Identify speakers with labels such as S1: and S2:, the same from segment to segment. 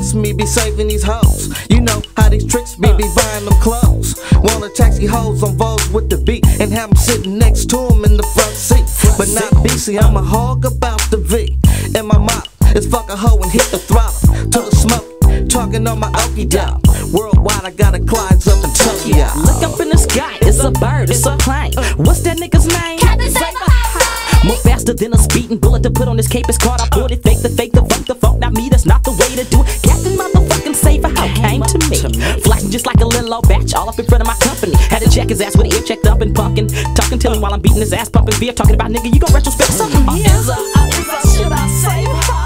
S1: miss me, be saving these hoes. You know how these tricks be buying them clothes. Wanna taxi hoes on Vogue with the beat and have them sitting next to them in the front seat. But not BC, I'm a hog about the V. And my mop is fuck a hoe and hit the throttle to the smoke. Talking on my okie doke. Worldwide, I got a Clyde's up in Tokyo.
S2: Look up in the sky, it's a bird, it's a plane. What's that nigga's name?
S3: Captain Saber.
S2: More faster than a speeding bullet to put on his cape. It's caught, I put it fake, the funk, not me, that's not the way to do it. Captain motherfucking Saber, how came to me? Flashing just like a little old batch, all up in front of my company. Had to check his ass with the ear checked up and punkin'. Talking to him while I'm beating his ass, pumping beer. Talking about nigga, you gon' retrospect something here. Should I save her?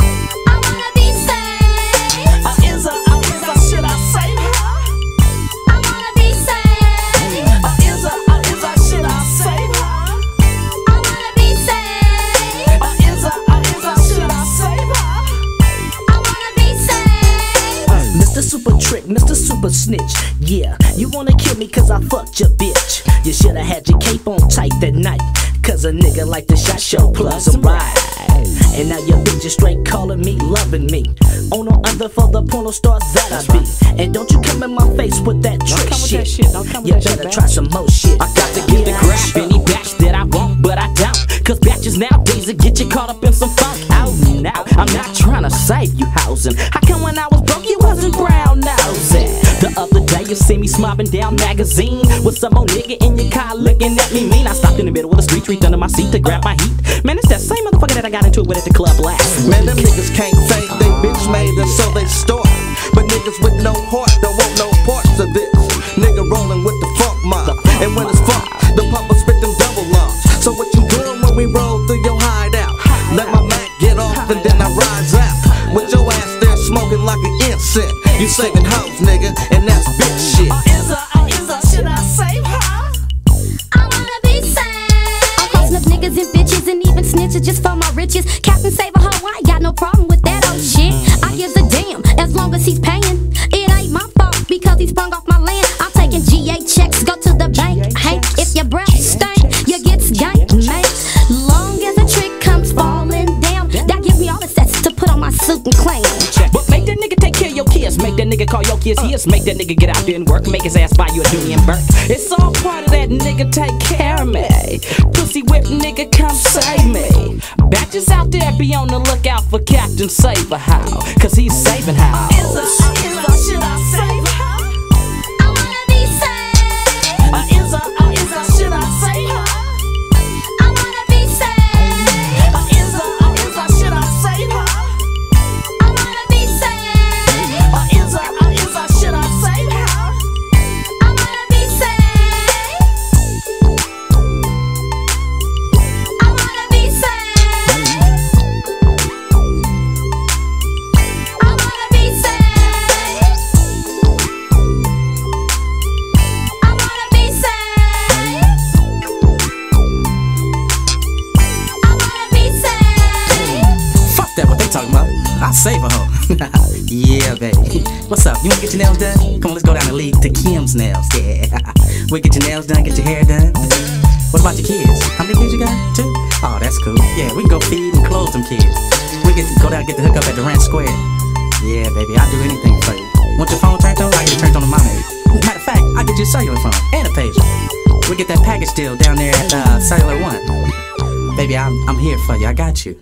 S2: Mr. Super Snitch, yeah, you wanna kill me cause I fucked your bitch. You shoulda had your cape on tight that night, cause a nigga like the shot show plus a ride. And now your bitch is straight calling me, loving me. On no other for the porno star that I be. And don't you come in my face with that trick shit. You better try some more shit. I got to get the grab any batch that I want, but I don't. Cause batches nowadays will get you caught up in some funk. Oh no, I'm not trying to save you housing. How come when I was broke you wasn't brown nosing? The other day you see me smobbing down magazine with some old nigga in your car looking at me mean. I stopped in the middle of the street, reached under my seat to grab my heat. Man, it's that same motherfucker that I got into it with at the club last.
S1: Man, them niggas can't fake, they bitch made us so they store. But niggas with no heart don't want no parts of this. Nigga rolling with the funk mob, and when it's funk, the pumper spit them double lungs. So what you doing when we roll through your hideout? Let my Mac get off and then I rise out. With your ass there smoking like an incense. You saving hoes, nigga, and that's bitch shit.
S2: Should I save her?
S3: I wanna be saved. I'm crossing up niggas and bitches and even snitches just for my riches. Captain Saber, ho, I ain't got no problem with that old shit. I give a damn as long as he's paying. It ain't my fault because he sprung off my land. I'm taking GA checks, go to the bank. Hank, if your breath stink, you get skanked, man. Long as a trick comes falling down, that gives me all the sets to put on my suit and clan.
S2: But make that nigga take care of your kids. Make that nigga call your kids his. Make that nigga get out there and work. Make his ass buy you a Dooney and Burke. It's all part of that nigga take care of me. Pussy whip nigga come save me. Batches out there be on the lookout for Captain Saber how, cause he's saving how. Should I save her?
S3: I wanna be saved.
S2: Should I save her?
S3: I wanna be saved.
S2: Should I save her?
S3: I wanna be saved.
S2: Should I save her?
S3: I wanna be saved. I wanna be saved. I wanna be saved. I wanna be saved. I wanna be saved.
S4: Fuck that, what they talking about? I'll save a hoe. Yeah, baby. What's up? You wanna get your nails done? Come on, let's go down the league to Kim's Nails. Yeah. We'll get your nails done, get your hair done. What about your kids? How many kids you got? 2? Oh, that's cool. Yeah, we can go feed and clothe them kids. We can go down and get the hookup at the Ranch Square. Yeah, baby, I'll do anything for you. Want your phone turned on? I get it turned on to my name. Matter of fact, I'll get you a cellular phone and a pager. We get that package deal down there at Cellular One. Baby, I'm here for you. I got you.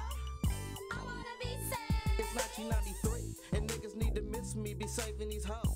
S1: It's 1993, and niggas need to miss me, be saving these hoes.